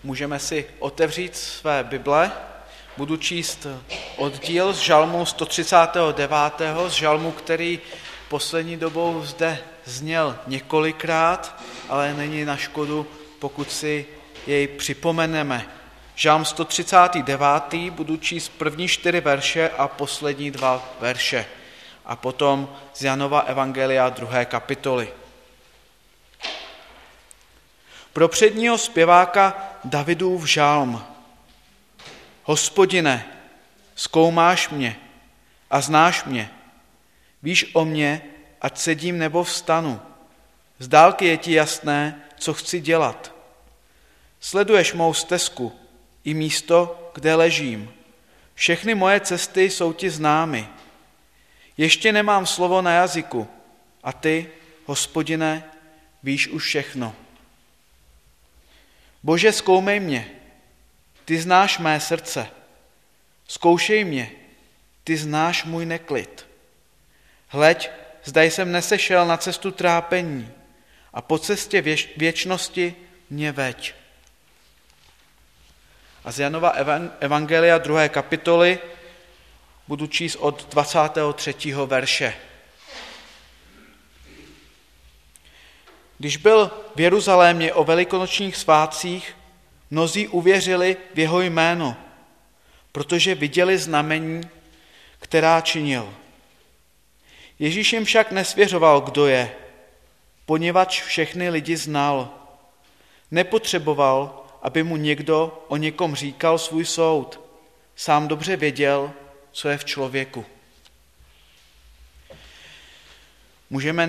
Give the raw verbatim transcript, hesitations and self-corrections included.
Můžeme si otevřít své Bible. Budu číst oddíl z žalmu sto třicátého devátého, z žalmu, který poslední dobou zde zněl několikrát, ale není na škodu, pokud si jej připomeneme. Žalm sto třicátý devátý, budu číst první čtyři verše a poslední dva verše. A potom z Janova evangelia druhé kapitoly. Pro předního zpěváka Davidův žalm. Hospodine, zkoumáš mě a znáš mě. Víš o mě, ať sedím nebo vstanu. Z dálky je ti jasné, co chci dělat. Sleduješ mou stezku i místo, kde ležím. Všechny moje cesty jsou ti známy. Ještě nemám slovo na jazyku a ty, Hospodine, víš už všechno. Bože, zkoumej mě, ty znáš mé srdce. Zkoušej mě, ty znáš můj neklid. Hleď, zda jsem nesešel na cestu trápení a po cestě věč- věčnosti mě veď. A z Janova evangelia druhé kapitoly budu číst od dvacátého třetího verše. Když byl v Jeruzalémě o velikonočních svátcích, mnozí uvěřili v jeho jméno, protože viděli znamení, která činil. Ježíš jim však nesvěřoval, kdo je, poněvadž všechny lidi znal. Nepotřeboval, aby mu někdo o někom říkal svůj soud. Sám dobře věděl, co je v člověku. Můžeme